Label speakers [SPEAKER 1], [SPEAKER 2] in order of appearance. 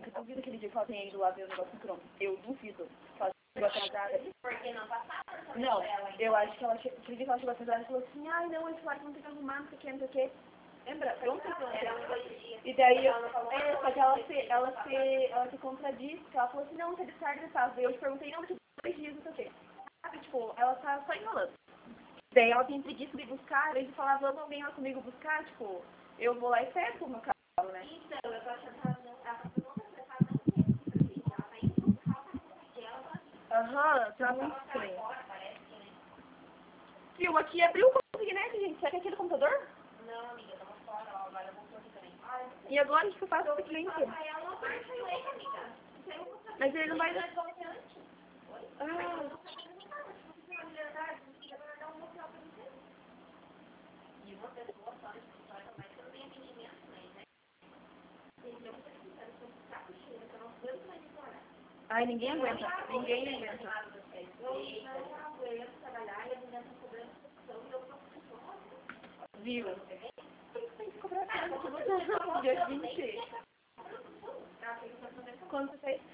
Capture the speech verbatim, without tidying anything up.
[SPEAKER 1] eu duvido aquele dia que ela tenha ido lá ver o negócio pronto. Eu duvido. Que ela chegou atrasada.
[SPEAKER 2] Porque não passaram.
[SPEAKER 1] Não, eu acho que ela, che... aquele dia que ela chegou atrasada, ela falou assim, ai não, esse quarto não tem que arrumar, não sei o que, não sei o que. Lembra? Pronto, pronto. E daí, eu, é, só que ela se, ela se, ela se contradisse, porque ela falou assim, não, você descarga, tá? Eu te perguntei, não, daqui dois dias, não sei o que. Sabe, tipo, ela tá só enrolando. Daí ela tem preguiça de buscar, ao invés de falar, vamos alguém lá comigo buscar, tipo, eu vou lá e pego o meu cavalo, né?
[SPEAKER 2] Então, eu tô achando que ela não, ela tá não ela não quer, tipo assim, ela tá indo buscar o cachorro dela.
[SPEAKER 1] Aham, tá muito estranho. Viu, aqui abriu o consignete, gente. Será que é aqui no computador?
[SPEAKER 2] Não, amiga, tava fora, ó, agora voltou aqui também.
[SPEAKER 1] E agora o que eu faço com o cliente?
[SPEAKER 2] Ela não vai sair, amiga.
[SPEAKER 1] Mas ele não vai dar. Ah,
[SPEAKER 2] E uma pessoa só nesse escritório, mas que eu não tenho atendimento também, né? Então, eu preciso saber se eu tá puxando, eu não aguento mais ignorar.
[SPEAKER 1] ai, ninguém aguenta. Ninguém aguenta.
[SPEAKER 2] Eu não aguento trabalhar e a mulher tá cobrando função e eu tô com
[SPEAKER 1] Viu? Tem que cobrar tanto. Dia vinte. Quando você fez?